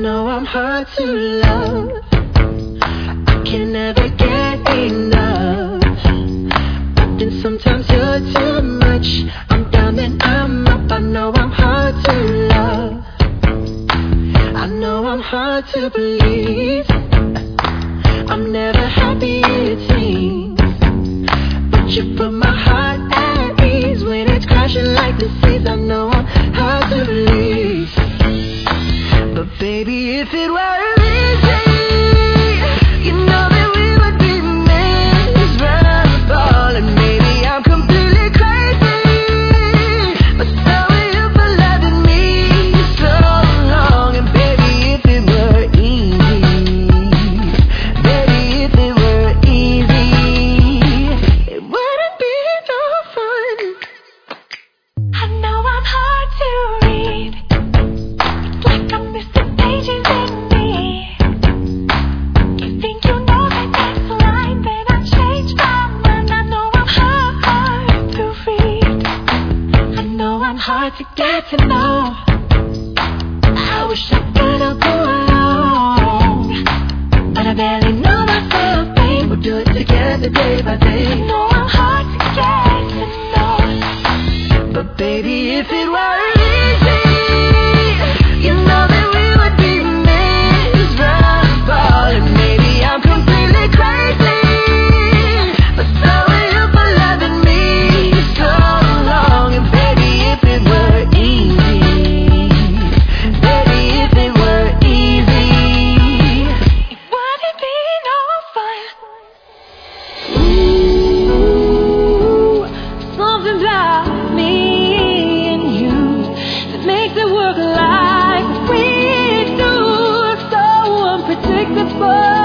know I'm hard to love. I can never get enough. But then sometimes you're too much. I'm down then I'm up. I know I'm hard to love. I know I'm hard to believe. I'm never happy it seems. But you put my heart at ease when it's crashing like the seas. I know I'm hard to believe. But baby, if it were easy, you know that we would be miserable. And maybe I'm completely crazy, but so are you for loving me so long. And baby, if it were easy, baby, if it were easy, it wouldn't be no fun. I know I'm hard to read. It's like I'm missing pages in me. You think you know that that's a line, then I change my mind. I know I'm hard to read. I know I'm hard to get to know. I wish I could have go along, but I barely know myself, babe. We'll do it together day by day. I know I'm hard to get to know. But baby, if it were easy, you know that we would be miserable. And maybe I'm completely crazy, but so are you for loving me so long. And baby, if it were easy, baby, if it were easy, it wouldn't be no fun. Ooh, something about me and you that makes it work like we do. So unpredictable.